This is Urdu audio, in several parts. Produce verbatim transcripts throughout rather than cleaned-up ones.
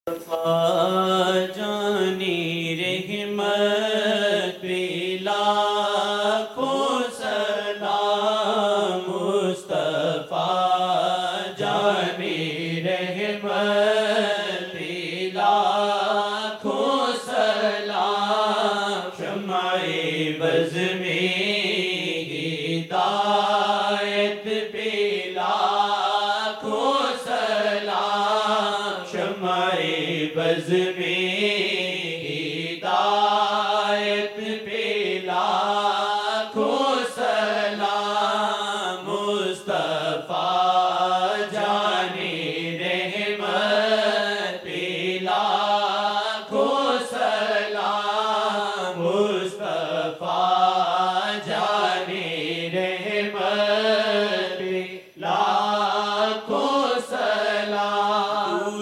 جانی رحمت پہ لاکھوں سلام مصطفیٰ جانی رحمت پہ لاکھوں سلام شمع بز میں ہدایت پہ لاکھوں سلام شمع بز میں ہدایت پہ لاکھوں سلام مصطفیٰ جانی رحمت پہ لاکھوں سلام مصطفیٰ جانی رحمت پہ لاکھوں سلام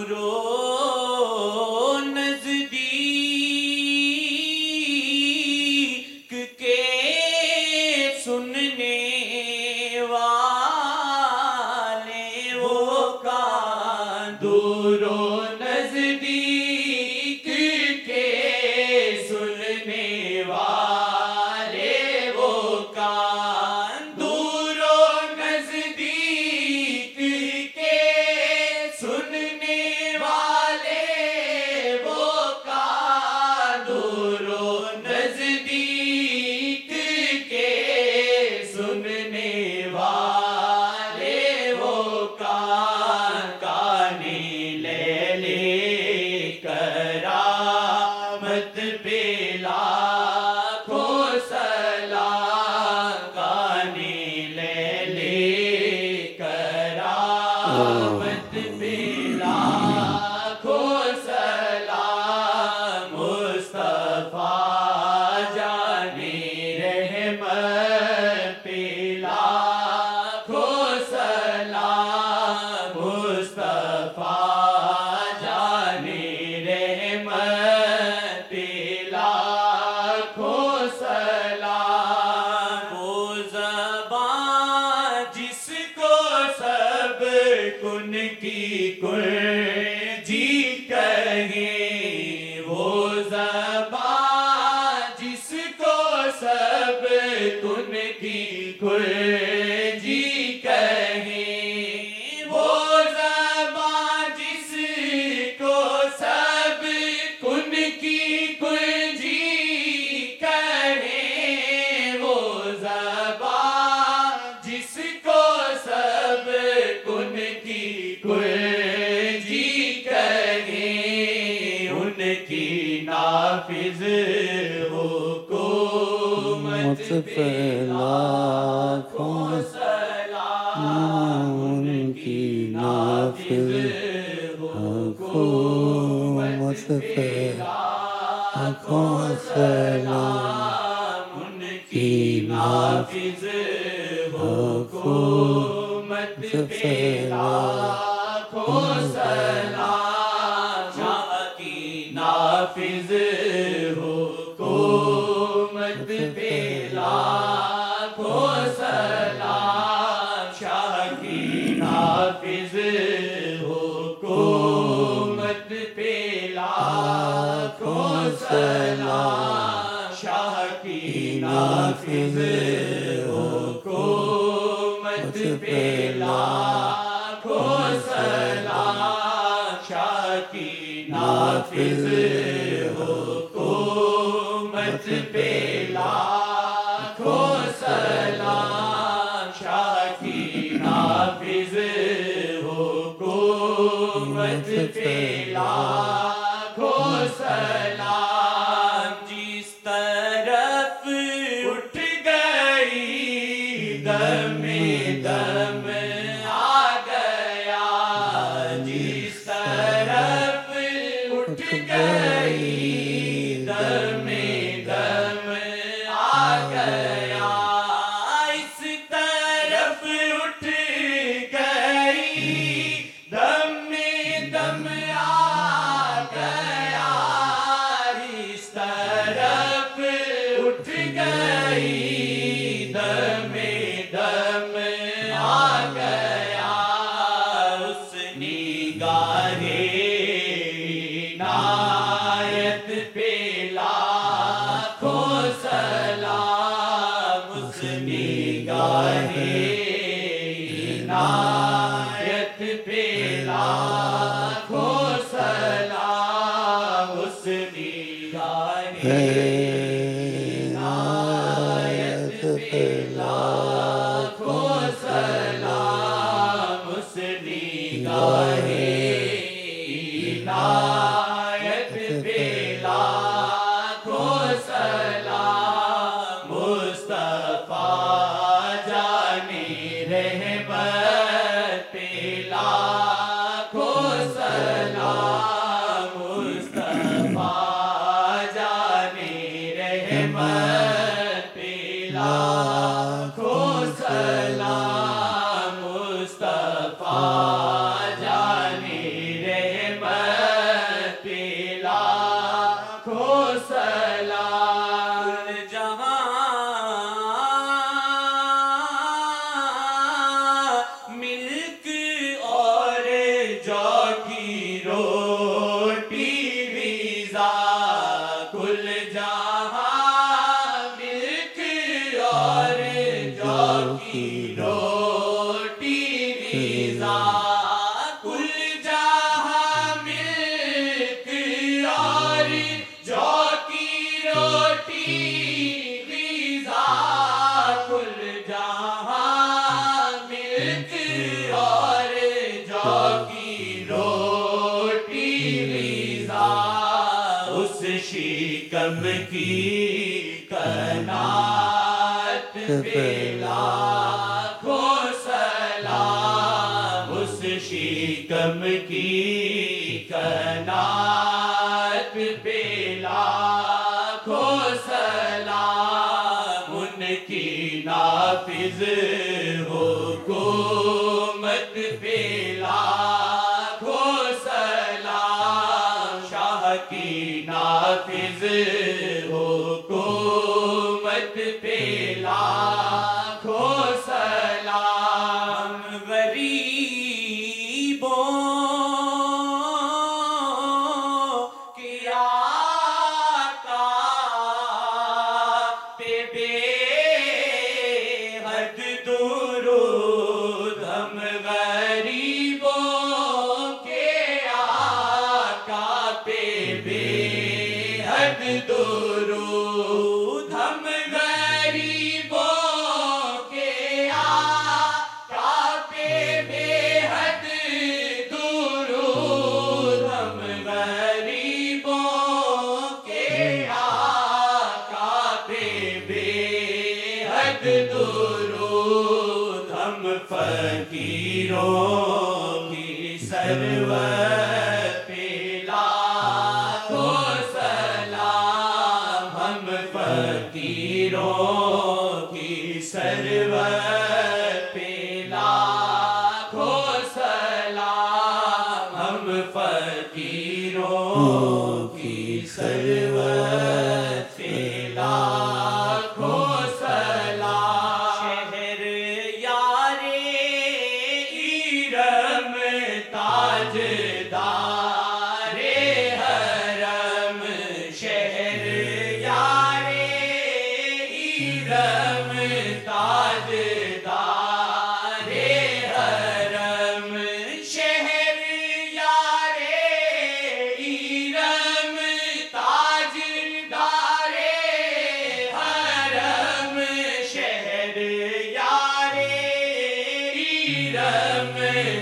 دور و نزدیک کے سننے والے وہ کان دور و نزدیک کے سننے والے وہ کان دور و نزدیک کے سننے والے وہ کان کرامت پہ لاکھوں سلام کانی لے لے کرامت پہ لاکھوں سلام مصطفیٰ جانی رحمت پہ لاکھوں سلام مصطفیٰ کن کی کن جی کہیں وہ زبان جس کو سب کن کی کن جی کہیں وہ زبان جس کو سب کن کی کن جی کہیں وہ زبان جس کو سب کن کی کوئی جی کہیں ان کی نافذ حکومت پہ لاکھوں سلام ان کی نافذ حکومت پہ لاکھوں سلام ان کی نافذ حکومت پہ لاکھوں سلام شاہ کی نافذ حکومت پہ لاکھوں سلام شاہ کی نافذ حکومت پہ لاکھوں سلام شاہ کی نافذ حکومت پہ لاکھوں سلام شاہ کی نافذ حکومت پہ لاکھوں سلام شاہ کی نافذ حکومت پہ لاکھوں سلام جس طرف اٹھ گئی دم دم آ گیا جس طرف اٹھ گئی دم دم آ گیا اس طرف اٹھ گئی دم دم آ گیا اس طرف اٹھ گئی دم دم آ گیا اس نگاہ عنایت پہ لاکھوں سلام اس نگاہ عنایت پہ لاکھوں سلام اس نگاہ عنایت پہ لاکھوں سلام اس نگاہ عنایت پہ لاکھوں سلام مصطفیٰ جانے رحمت پہ لاکھوں سلام مصطفیٰ جانے رحمت پہ لاکھوں سلام مصطفیٰ جانے رحمت پہ لاکھوں سلام جہاں ملک اور جو کی روٹی غذا کل جہاں ملک اور جو کی روٹی غذا کل جہاں ملک اور جو کی روٹی غذا کل جہاں ملک اور جو کی روٹی غذا اس شکم کی قناعت پہ لاکھوں سلام اس شکم کی قناعت پہ لاکھوں سلام ان کی نافذ حکومت پہ لاکھوں سلام شاہ کی نافذ حکومت پہ لاکھوں سلام غریبوں کی آقا پہ بے حد درود ہم غریبوں کے آقا پہ بے حد درود ہم غریبوں کے آقا پہ بے حد درود ہم غریبوں کے آقا پہ بے حد درود ہم فقیروں کی سرورت پہ لاکھوں سلام ہم فقیروں کی سرورت پہ لاکھوں سلام ہم فقیروں کی سرورت پہ لاکھوں سلام شہر یار ایرم تاجدار حرم شہر یار ایرم تاجدار حرم شہر یار ایرم تاجدار حرم شہر یار ایرم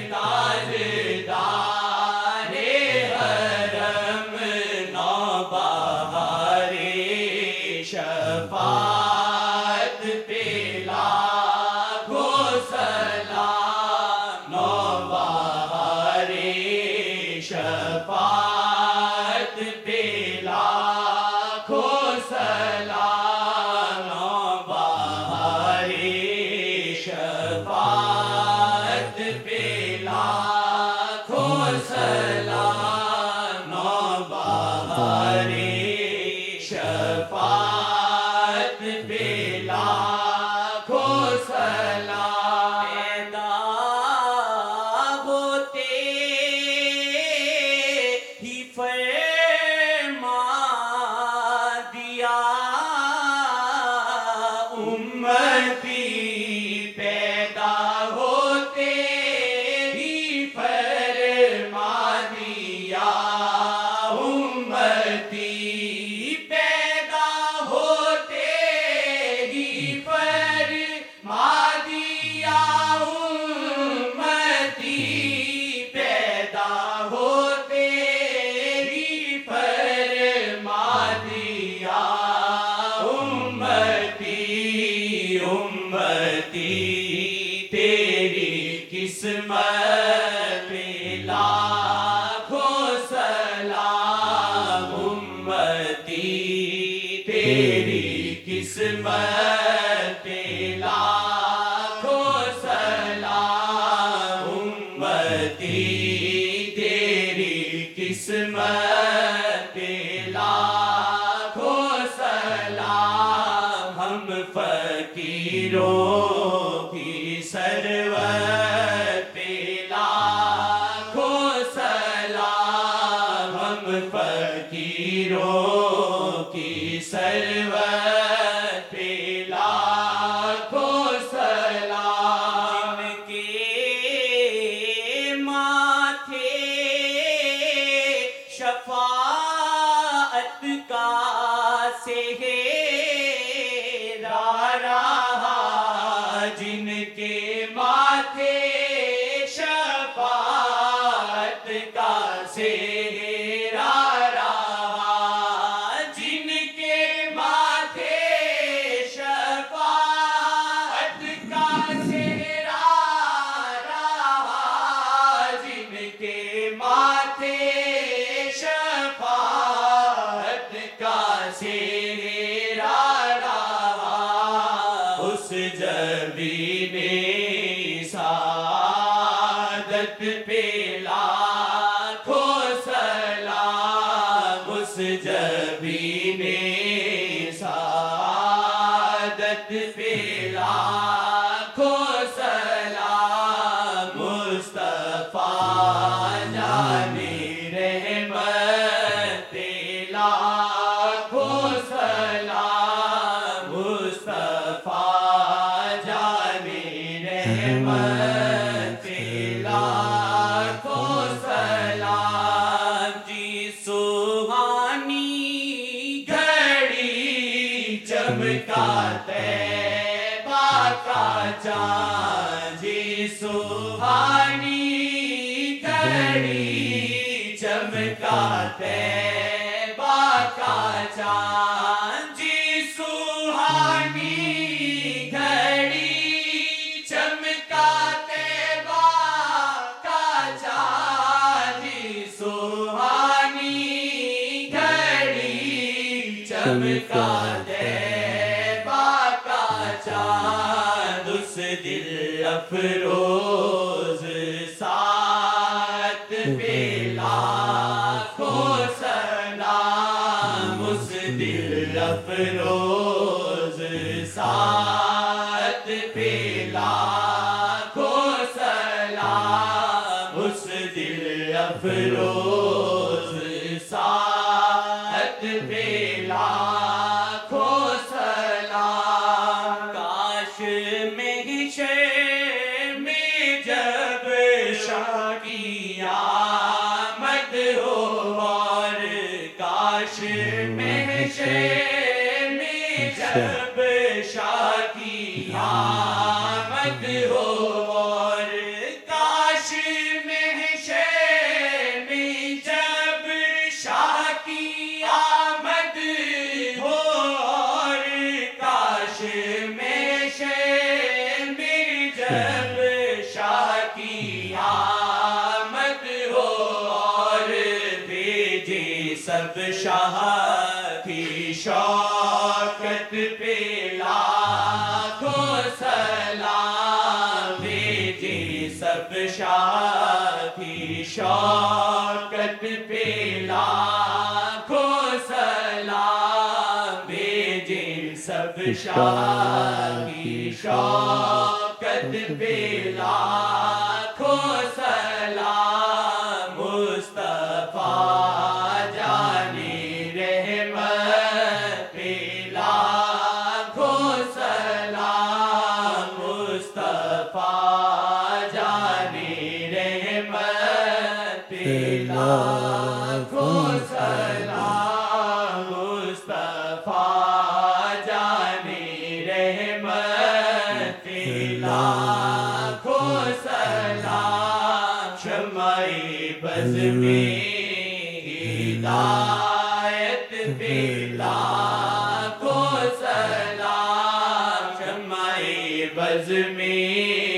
تاجدار حرم نوبہار شفاعت پہ لاکھوں سلام نوبہار شفاعت پہ لاکھوں سلام نوبہار شفاعت پہ لاکھوں سلام نوبہار شفاعت پہ لاکھوں سلام پیدا ہوتے ہی فرشتے امتی پیدا ہوتے ہی فرما دیا امتی پیدا ہوتے ہی فرما دیا امتی پیدا ہوتے ہی فرما دیا امتی امتی تیری قسمت پہ لاکھوں سلام امتی تیری قسمت پہ لاکھوں سلام امتی تیری قسمت پہ لاکھوں سلام ہم فقیروں کی سرورت پہ لاکھوں سلام ہم فقیروں کی سرورت پہ لاکھوں سلام جن کے ماتھے شفاعت کا سہرا رہا جن کے ماتھے شفاعت کا سہرا رہا جن کے ماتھے شفاعت کا سہرا رہا جن کے ماتھے شفاعت کا سہرا رہا اس جبین سعادت پہ لاکھوں سلام اس جبین سعادت پہ لاکھوں سلام مصطفیٰ جانی رحمت پہ لاکھوں سلام مصطفیٰ جانی رحمت پہ لاکھوں سلام جی سبحانی گھڑی چمکا طیبہ کا چاند جی سبحانی گھڑی چمکا طیبہ کا چاند جی سبحانی گھڑی چمکا طیبہ کا چاند جی سبحانی گھڑی چمکا طیبہ کا چاند اس دل افروز ساتھ پہ لاکھوں سلام اس دل افروز ساتھ پہ لاکھوں سلام اس دل افروز ساتھ پہ لاکھوں سلام کاش محشر میں جب شاہ کی آمد ہو اور کاش محشر میں جب شاہ کی آمد ہو اور کاش محشر میں جب شاہ کی آمد ہو اور کاش محشر میں جب شاہ کی آمد ہو اور بھیجے سب شاہ کی شوکت پہ لاکھوں سلام بھیجے سب شاہ کی شوکت پہ لاکھوں سلام بھیجے سب شاہ کی شوکت پہ لاکھوں سلام مصطفیٰ جانی رحمت پہ لاکھوں سلام لاکھوں سلام مصطفیٰ جانے رحمت لاکھوں سلام شمع بز میں ہدایت پہ لاکھوں سلام شمع بز میں